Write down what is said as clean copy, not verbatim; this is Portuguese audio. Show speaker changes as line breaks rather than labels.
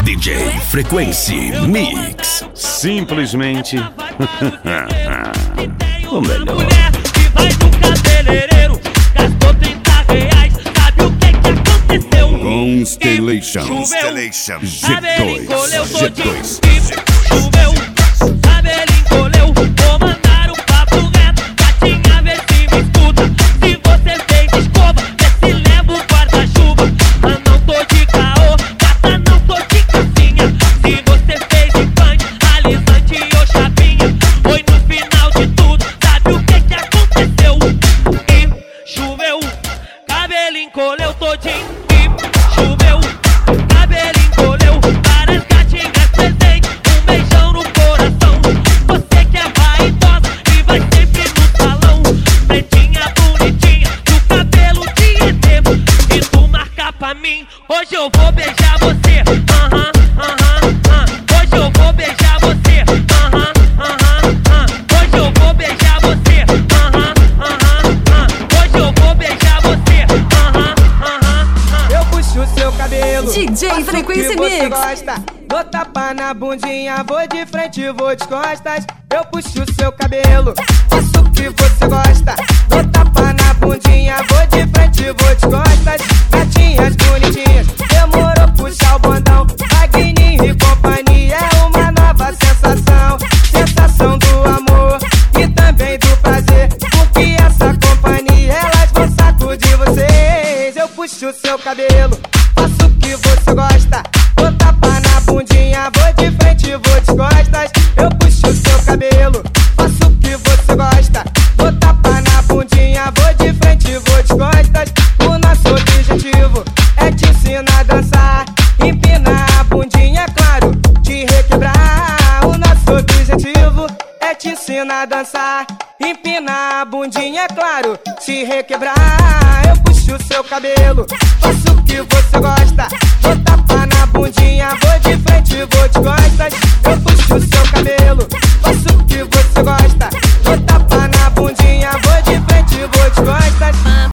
DJ Frequency Mix.
Simplesmente o melhor.
Mulher que vai no cabeleireiro, gastou R$30, sabe o que aconteceu?
Constellation
Cabelo encolheu todinho,
G2.
choveu, cabelo encolheu, vou mandar um papo reto, gatinha vê se me escuta, se você fez escova, vê se leva o guarda-chuva, mas não tô de caô, gata não tô de cassinha, se você fez de punch, alisante ou chapinha, foi no final de tudo, sabe o que aconteceu? E choveu, cabelo encolheu todinho, e choveu, cabelo encolheu, várias gatinhas presentes, um beijão no coração. Você que é vaidosa e vai sempre no salão, pretinha bonitinha, do cabelo de ET, e tu marca pra mim, hoje eu vou beijar você. Hoje eu vou beijar você. Hoje eu vou beijar você. Hoje eu vou beijar você.
Eu puxo o seu cabelo,
DJ
faço o
Frequency
que você
Mix.
gosta. Dou tapa na bundinha, vou de frente, vou de costas. Eu puxo o seu cabelo, faço o que você gosta. Dou tapa na bundinha, vou de frente, vou de costas. Gatinhas bonitinhas, demorou puxar o bondão. Magninho e companhia é uma nova sensação. Sensação do amor e também do prazer, porque essa companhia elas vão sacudir vocês. Eu puxo o seu cabelo, faço o que você gosta. Vou tapar na bundinha, vou de frente, vou de costas. Eu puxo o seu cabelo, faço o que você gosta. Vou tapar na bundinha, vou de frente, vou de costas. O nosso objetivo é te ensinar a dançar, empinar a bundinha, claro, te requebrar. O nosso objetivo é te ensinar a dançar, empinar a bundinha, claro, se requebrar. Eu puxo o seu cabelo, faço o que você gosta. Vou tapar na bundinha, vou de frente, vou de costas.